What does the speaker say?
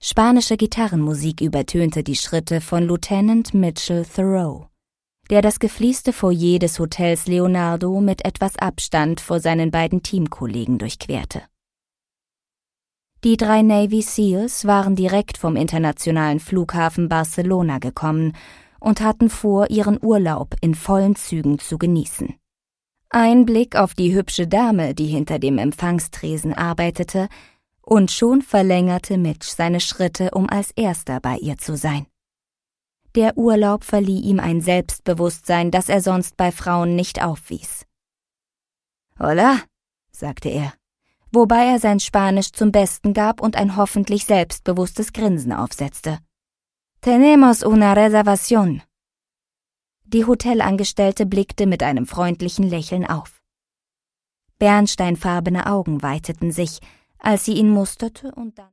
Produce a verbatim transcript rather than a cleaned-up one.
Spanische Gitarrenmusik übertönte die Schritte von Lieutenant Mitchell Thoreau, der das gefließte Foyer des Hotels Leonardo mit etwas Abstand vor seinen beiden Teamkollegen durchquerte. Die drei Navy Seals waren direkt vom internationalen Flughafen Barcelona gekommen und hatten vor, ihren Urlaub in vollen Zügen zu genießen. Ein Blick auf die hübsche Dame, die hinter dem Empfangstresen arbeitete, und schon verlängerte Mitch seine Schritte, um als Erster bei ihr zu sein. Der Urlaub verlieh ihm ein Selbstbewusstsein, das er sonst bei Frauen nicht aufwies. »Hola«, sagte er, wobei er sein Spanisch zum Besten gab und ein hoffentlich selbstbewusstes Grinsen aufsetzte. »Tenemos una reservación.« Die Hotelangestellte blickte mit einem freundlichen Lächeln auf. Bernsteinfarbene Augen weiteten sich, als sie ihn musterte und dann